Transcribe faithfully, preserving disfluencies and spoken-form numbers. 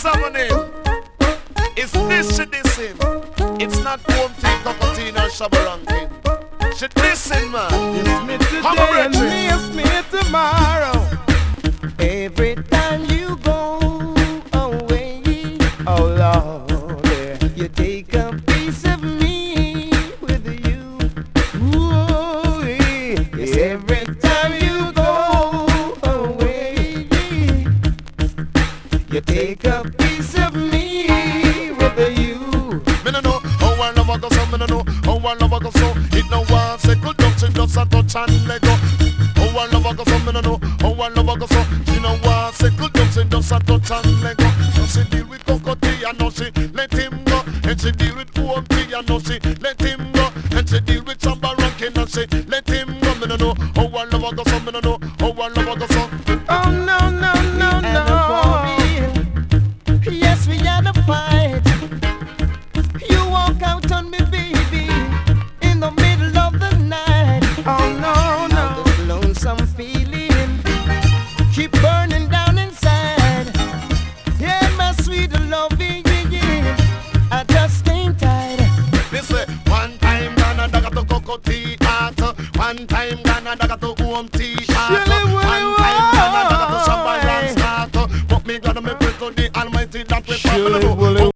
examine. It's this she dissing. It's not home tea, cocoteen or shabba ranking. She dissing, man. It's me today and miss me tomorrow. Every time you go away, oh Lord, yeah, you take a piece of me with you. Ooh, yes, every time you go away, you take a piece of me with you. Me no know how I love go so. Me no know how I love go so. It no one second touch, she just a touch and let go. How I love go so. Me no know how I love go so. She no one second touch, she just a touch and let go. So she deal with cocotte and now she let him go. And she deal with home tea and now she let him go. And she deal with samba ranking and she let him go. Me no know how I love go so. Me no know how I love go so. Oh no no no no. Yes, we had a fight. You walk out on me, baby, in the middle of the night. Oh no no. This lonesome feeling keep burning down inside. Yeah, my sweet loving, yeah, I just ain't tired. This way, one time Ghana da got to cocotte art. One time Ghana da got to home tea art. One time Ghana da got to samba dance art. But me glad me pray to the Almighty that we Surely,